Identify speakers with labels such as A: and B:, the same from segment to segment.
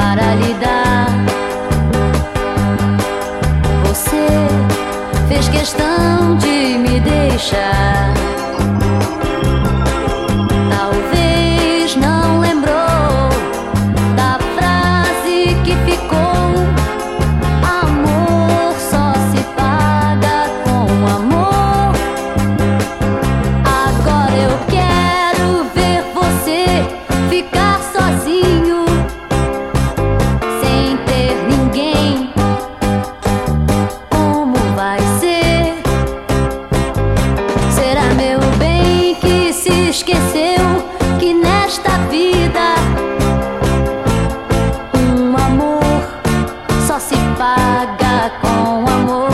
A: para lhe dar. Você fez questão de me deixar. Talvez não lembrou da frase que ficou: amor só se paga com amor. Agora eu quero ver você ficar sozinho, sem ter ninguém. Como vai ser? Será, meu bem, que se esqueceu que nesta vida um amor só se paga com amor?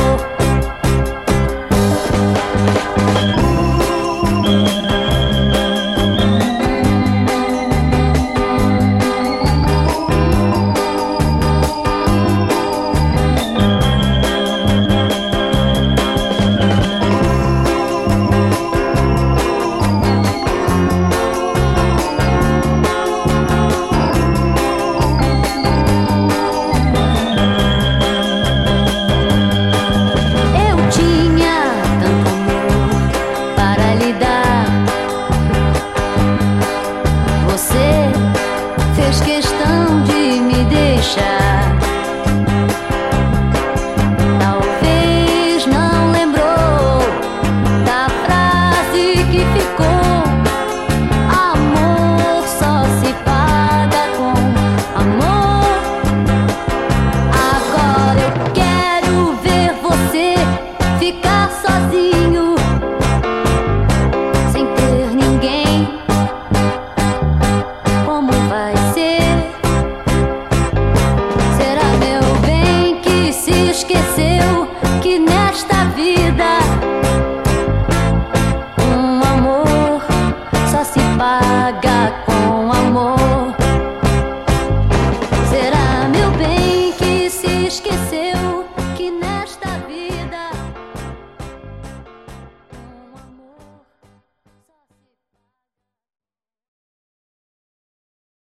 A: Você fez questão de me deixar. Talvez não lembrou da frase que ficou: amor só se paga com amor. Agora eu quero ver você ficar sozinho, sem ter ninguém. Como vai ser? Será, meu bem, que se esqueceu que nesta vida um amor só se paga com amor? Será, meu bem, que se esqueceu